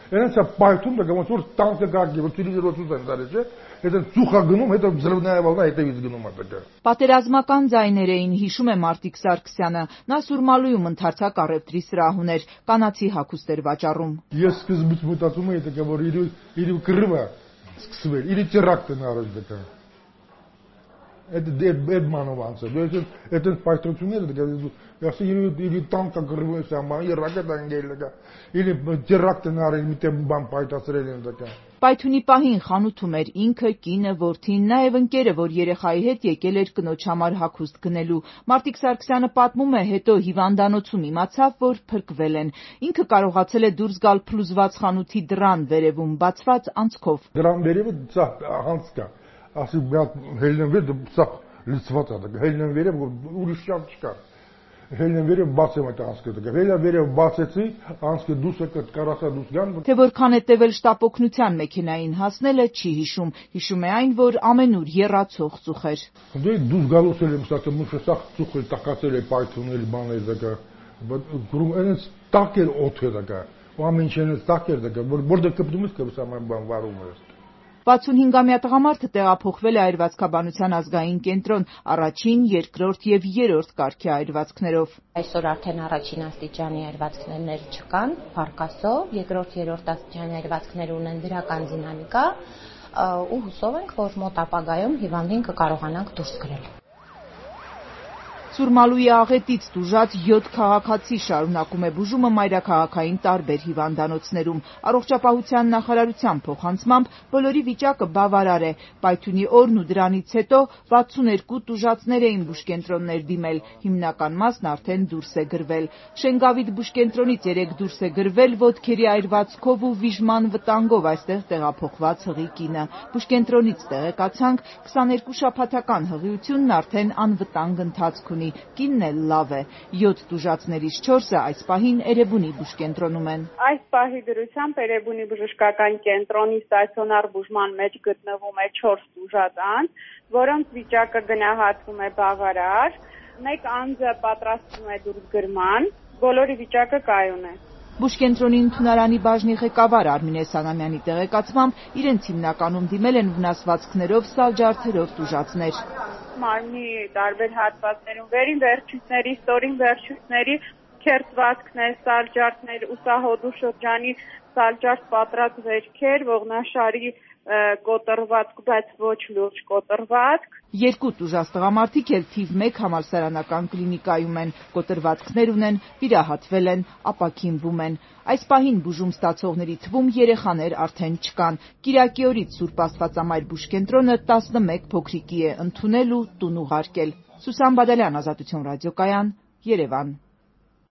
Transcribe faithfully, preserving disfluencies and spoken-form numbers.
Այնց է պայթում դա ոնց որ տանկը գակի, որ տիրիզորոց են դարել, չէ՞։ Հետո ծուխա գնում, հետո взрывная волна հետևից գնում է դա։ Պատերազմական ձայներ էին, հիշում է Մարտիկ Սարգսյանը։ Նա Սուրմալույում ընդարձակ առևտրի սրահ ուներ, կանացի հագուստ էր վաճառում։ Ես սկզբից մտածում էի դա որ իր իր կռվը սկսվել, իր տերակտն արել դա։ Это Эдманов անցը։ Դու այդ պայթությունները դա ես իր իր տանկը կռվում է սամա, իր ռակետան գելը դա։ Իր տերակտն արել մի տեղ բան պայթացրել են դա։ Պայթունի պահին խանութում էր ինքը, կինը, որդին, նաև ընկերը, որ երեխայի հետ եկել էր կնոջ համար հագուստ գնելու։ Մարտիկ Սարգսյանը պատմում է, հետո հիվանդանոցում իմացավ, որ փրկվել են։ Ինքը կարողացել է դուրս գալ փլուզված խանութի դռան վերևում, բացված անցքով։ Դռան վերևը ցա անց կա։ Ասի հելնեն վեր սա լցված է դա։ Հելնեն վերև ուրիշ շարժ չկա։ Հելնեն վերև բացեմ այդ անցքը դա։ Հելնեն վերև բացեցի, անցքը դուրս է կարասա դուրս գան։ Թե որքան է տևել շտապօգնության մեքենային հասնելը չի հիշում։ Հիշում է այն, որ ամենուր եռացող ծուխ էր։ Դե դուրս գալուց էլ եմ ստացել, մուշը սա ծուխը տակացել է պայթունել բաներ դա։ Գրում այնց տակ էր օդը դա։ Ու ամեն ինչ այնց տակ էր դա, որ որտեղ կպտում ես կսա բան վարում ես։ վաթսունհինգամյա տղամարդը տեղափոխվել է այրվածքաբանության ազգային կենտրոն առաջին, երկրորդ եւ երրորդ կարգի այրվածքներով։ Այսօր արդեն առաջին աստիճանի այրվածքներ չկան, փառքասով, երկրորդ, երրորդ աստիճանի այրվածքներ ունեն դրական դինամիկա, ու հուսով ենք, որ մոտ ապագայում հիվանդին կկարողանանք դուրս գրել։ Սուրմալույի աղետից տուժած յոթ քաղաքացի շարունակում է բուժումը մայրաքաղաքային տարբեր հիվանդանոցներում։ Առողջապահության նախարարության փոխանցմամբ բոլորի վիճակը բավարար է։ Պայթյունի օրն ու դրանից հետո վաթսունհինգ տուժածներ էին բուժկենտրոններ դիմել, հիմնական մասն արդեն դուրս է գրվել։ Շենգավիթ բուժկենտրոնից երեկ դուրս է գրվել ոտքերի այրվածքով ու վիժման վտանգով այստեղ տեղափոխված հղի կինը։ Բուժկենտրոնից տեղեկացանք, քսաներկու շաբաթական հղիությունն արդեն անվտանգ ընթացք ունի։ Կինն էլ լավ է։ յոթ տուժածներից չորսը այս պահին Էրեբունի բուժկենտրոնում են։ Այս պահի դրությամբ Էրեբունի բժշկական կենտրոնի ստացիոնար բուժման մեջ գտնվում է չորս տուժածանց, որոնց վիճակը գնահատվում է բավարար։ Մեկ անձը պատրաստվում է դուրս գրման, բոլորի վիճակը կայուն է։ Բուժկենտրոնի ընդունարանի բաժնի ղեկավար Արմինե Սանամյանի տեղեկացմամբ իրենց հիմնականում դիմել են վնասվածքներով, սալջարդերով տուժածներ։ Մարմնի տարբեր հատվածներում վերին վերջույթների, ստորին վերջույթների քերծվածքներ, սալջարդներ, ուսահոդու շրջանի սալջարդ պատրած վերքեր, ողնաշարի կոտրվածք, բայց ոչ լուրջ կոտրվածք։ Երկու տուժած տղամարդիկ էլ թիվ մեկ համալսարանական կլինիկայում են, կոտրվածքներ ունեն, վիրահատվել են, ապաքինվում են։ Այս պահին բուժում ստացողների թվում երեխաներ արդեն չկան։ Կիրակի օրից Սուրբ Աստվածամայր բուժկենտրոնը տասնմեկ փոքրիկի է ընդունել ու տուն ուղարկել։ Սուսան Բադալյան, Ազատություն ռադիոկայան, Երևան։